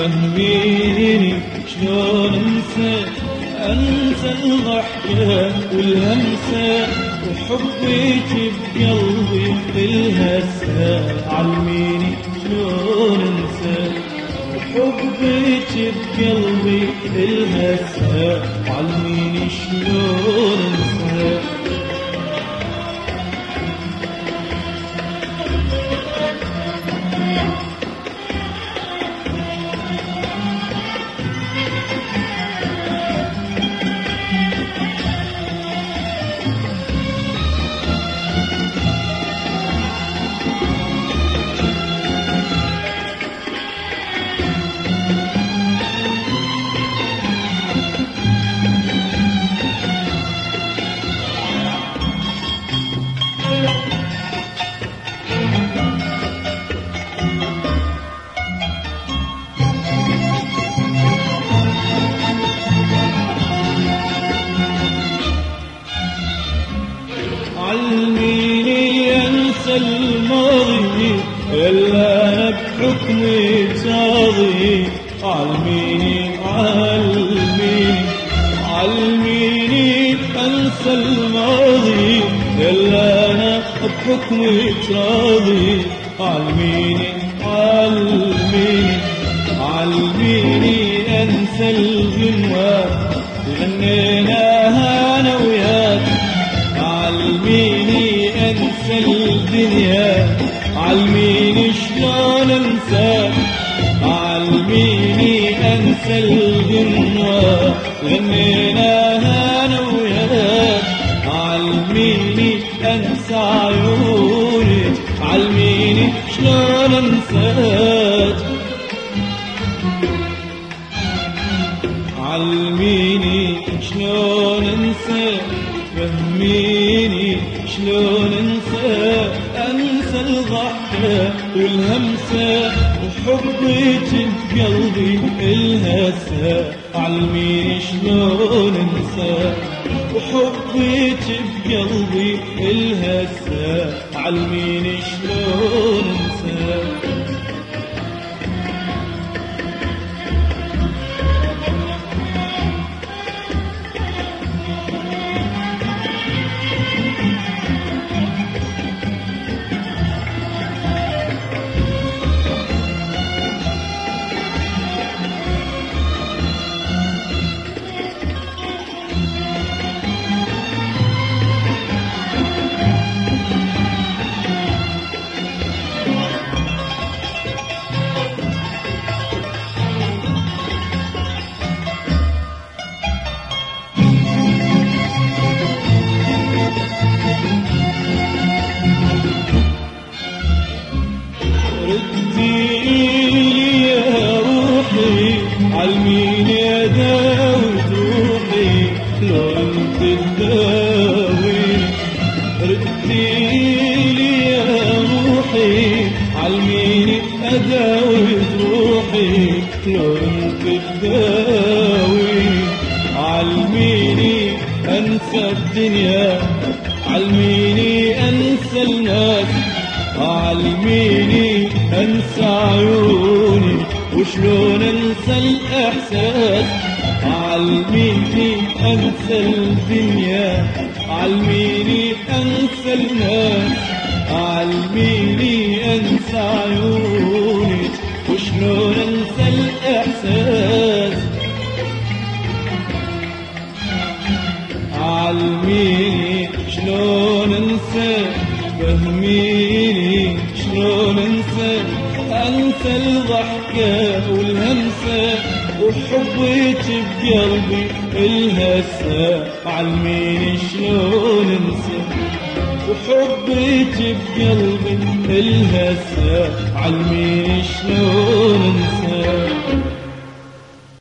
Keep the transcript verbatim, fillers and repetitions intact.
فهميني شلون انسى انسى الضحكة والهمسة وحبك بقلبي الهسة. علميني شلون انسى وحبك بقلبي الهسة. علميني شلون انسى. علميني انسى الماضي الا انا بحكمي تاضي. علميني علميني علميني انسى الماضي الا انا بحكمي تراضي. علميني علميني علميني انسى الغنوة غنيناها انا وياك. علميني انسى الدنيا علميني شلون انساك. علميني انسى الغنوة غنيناها انا وياك. علميني انسى عيونك علميني شلون انساك. علميني شلون انسى فهميني شلون انسى انسى الضحكة والهمسة وحبك بقلبي الهسة. علميني شلون انسى وحبك بقلبي الهسة. علميني شلون انسى. علميني اداوي روحي لون تداوي. رديلي يا روحي علميني اداوي روحي لون تداوي. علميني انسى الدنيا علميني انسى الناس. علميني انسى عيوني وشلون انسى الاحساس. علميني انسى الدنيا علميني انسى الناس. علميني انسى عيوني وشلون انسى الاحساس. علميني شلون انسى فهميني شلون انسى انسى الضحكة والهمسة وحبك بقلبي الهسة. علميني شلون انسى وحبك بقلبي الهسة. علميني شلون انسى.